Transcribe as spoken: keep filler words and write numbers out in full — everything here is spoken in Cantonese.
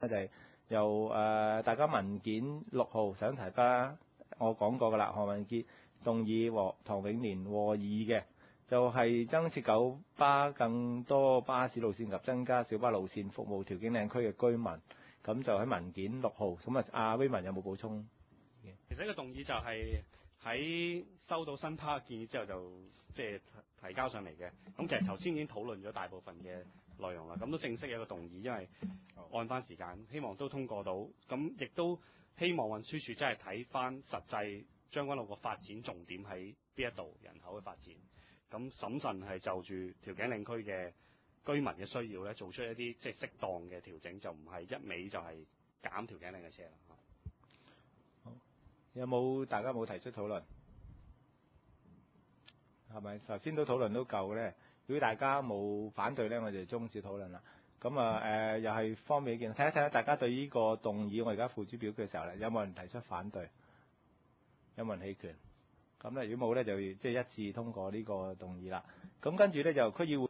就係、由誒、呃、大家文件六號想提交，我講過㗎啦，何文傑動議和唐永年和議嘅，就係、是、增設九巴更多巴士路線及增加小巴路線服務調景嶺區嘅居民。咁就喺文件六號。咁啊，阿 Raymond 有冇補充？ 其實呢個動議就係喺收到新巴嘅建議之後就即係提交上嚟嘅。咁其實頭先已經討論咗大部分嘅內容啦。咁都正式嘅一個動議，因為按翻時間，希望都通過到。咁亦都希望運輸署真係睇翻實際將軍澳個發展重點喺邊一度，人口嘅發展。咁審慎係就住調景嶺區嘅居民嘅需要咧，做出一啲即係適當嘅調整，就唔係一味就係減調景嶺嘅車啦。 好，有冇大家冇提出討論？係咪頭先都討論都夠咧？如果大家冇反對咧，我哋就終止討論啦。咁啊誒，又係方便意見，睇一睇下大家對呢個動議，我而家付諸表決嘅時候咧，有冇人提出反對？有冇人棄權？咁咧，如果冇咧，就即係一致通過呢個動議啦。咁跟住咧就區議會。